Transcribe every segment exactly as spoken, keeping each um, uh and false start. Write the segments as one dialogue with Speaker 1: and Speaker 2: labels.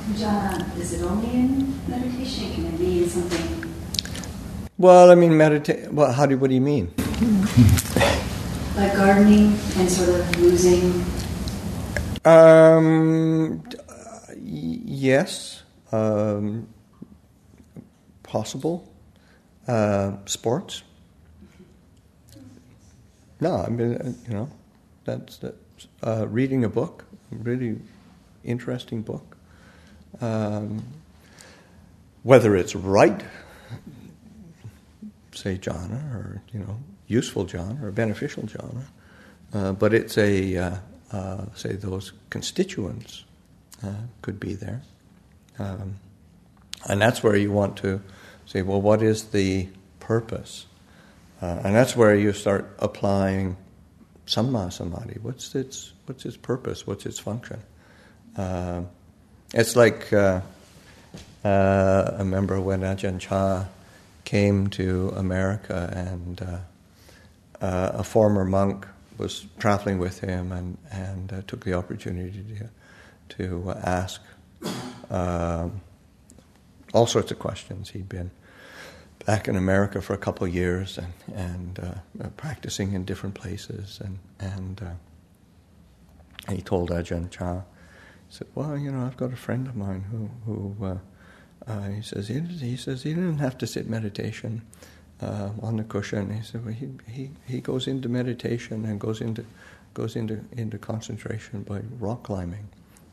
Speaker 1: Jhana, is it only in meditation? Can it be in something?
Speaker 2: Well, I mean, meditate. Well, how do? What do you mean?
Speaker 1: Like gardening and sort of losing.
Speaker 2: Um. Yes. Um. Possible. Uh, sports. No, I mean, you know, that's that. Uh, reading a book, a really interesting book. Um, whether it's right, say jhana, or you know, useful jhana or beneficial jhana, uh, but it's a uh, uh, say those constituents uh, could be there, um, and that's where you want to say, well, what is the purpose? Uh, and that's where you start applying Samma Samadhi. What's its what's its purpose? What's its function? Uh, it's like uh, uh, I remember when Ajahn Chah came to America, and uh, uh, a former monk was traveling with him, and and uh, took the opportunity to to ask uh, all sorts of questions. He'd been back in America for a couple of years, and and uh, practicing in different places, and and, uh, and he told Ajahn Chah, he said, "Well, you know, I've got a friend of mine who who uh, uh, he says he, he says he didn't have to sit meditation uh, on the cushion. He said, well, he he he goes into meditation and goes into goes into into concentration by rock climbing."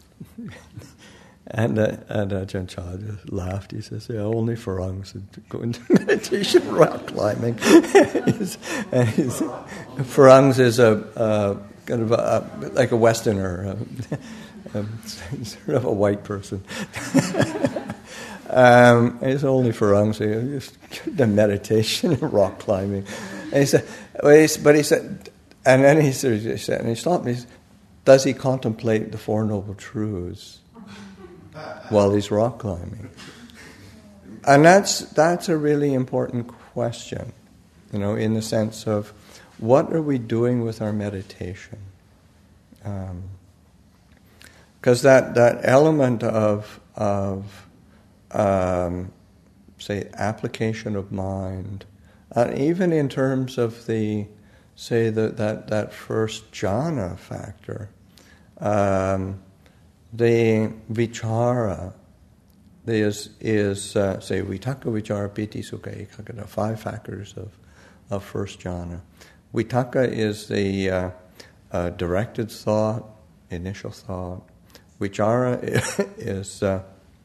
Speaker 2: And, uh, and Ajahn Chah just laughed. He says, yeah, only Farangs go into meditation, rock climbing. he's, and he's, Farangs is a uh, kind of a, like a Westerner, uh, um, sort of a white person. um, it's only Farangs, so just the meditation and rock climbing. And he said, well, he, but he said, and then he said, he said, and he stopped me. He said, does he contemplate the Four Noble Truths while he's rock climbing? And that's that's a really important question, you know, in the sense of what are we doing with our meditation? Because um, that, that element of, of um, say, application of mind, and even in terms of the, say, the, that, that first jhana factor, um, the vichara is, is uh, say, vitaka, vichara, piti, sukha, ekagata, five factors of, of first jhana. Vitaka is the uh, uh, directed thought, initial thought. Vichara is uh,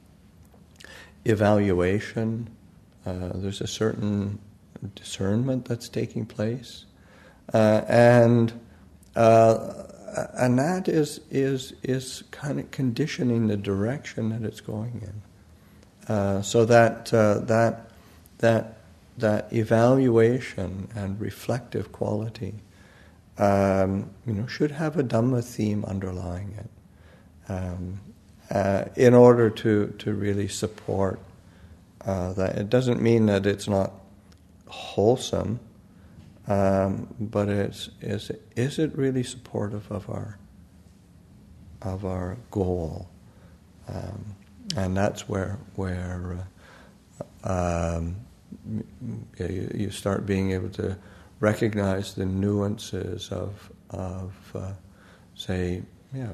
Speaker 2: evaluation. Uh, there's a certain discernment that's taking place. Uh, and uh, And that is is is kind of conditioning the direction that it's going in, uh, so that uh, that that that evaluation and reflective quality, um, you know, should have a Dhamma theme underlying it, um, uh, in order to to really support uh, that. It doesn't mean that it's not wholesome. Um, but it's, is is it really supportive of our of our goal? Um, and that's where where uh, um, you, you start being able to recognize the nuances of of uh, say, yeah,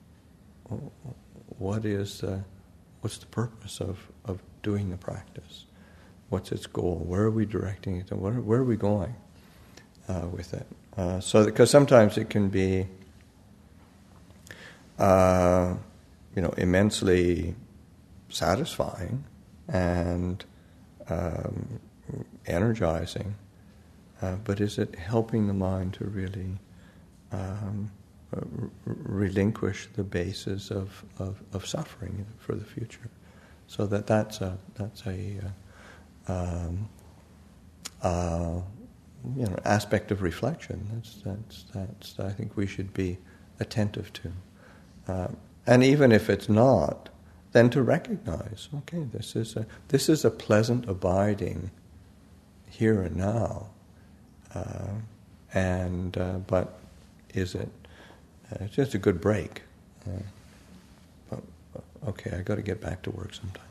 Speaker 2: what is uh, what's the purpose of, of doing the practice? What's its goal? Where are we directing it? Where, where are we going Uh, with it? Uh, so, because sometimes it can be, uh, you know, immensely satisfying and um, energizing, uh, but is it helping the mind to really um, r- relinquish the basis of, of, of suffering for the future? So that that's a that's a uh, um, uh, you know, aspect of reflection. That's that's that's I think we should be attentive to, uh, and even if it's not, then to recognize, okay, this is a this is a pleasant abiding here and now, uh, and uh, but is it? Uh, it's just a good break. Uh, but, okay, I got to get back to work sometime.